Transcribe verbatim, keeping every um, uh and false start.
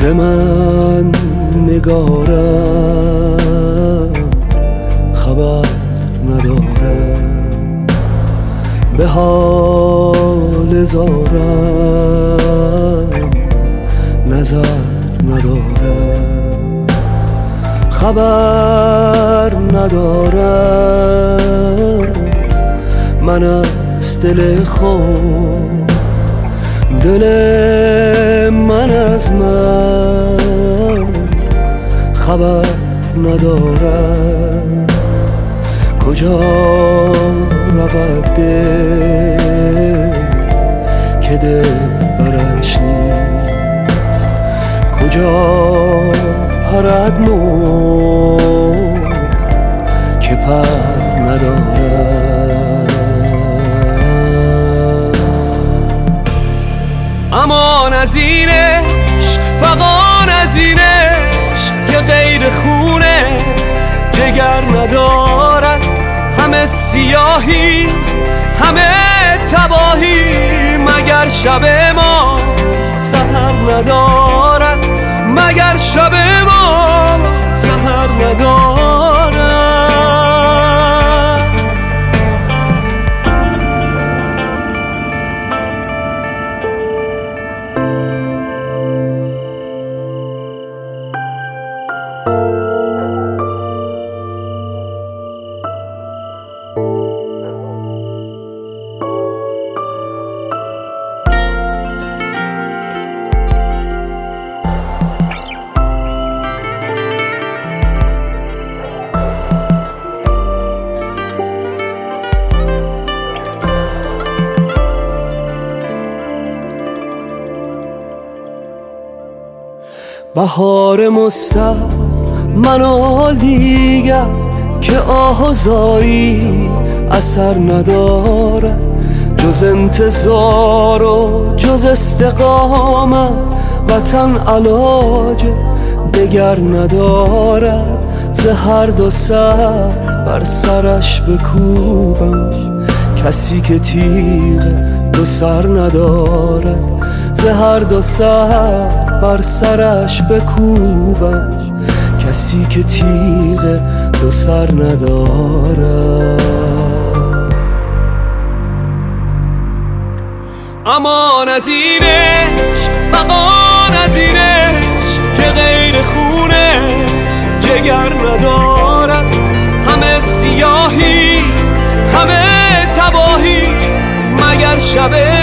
من نگارم خبر ندارم، به حال زارم نظر ندارم، خبر ندارم من از دل خود، دل من از من خبر ندارم. کجا رود دل که دل برش نیست، کجا پرد مرغ که پر ندارد. امان از این عشق، فغان از این عشق که غیر خونه جگر ندارد، همه سیاهی همه تباهی مگر شب ما سحر ندارد، مگر شب ما سحر ندارد. بهار مستر منو دیگر که آزاری اثر ندارد، جز انتظار و جز استقامت وطن علاج دگر ندارد. ز هر دو سر بر سرش بکوبم کسی که تیغ دو سر ندارد، ز هر دو سر بر سرش بکوبم کسی که تیغ دو سر ندارد. امان از این عشق، فغان از این عشق که غیر خونه جگر ندارد، همه سیاهی همه تباهی مگر شب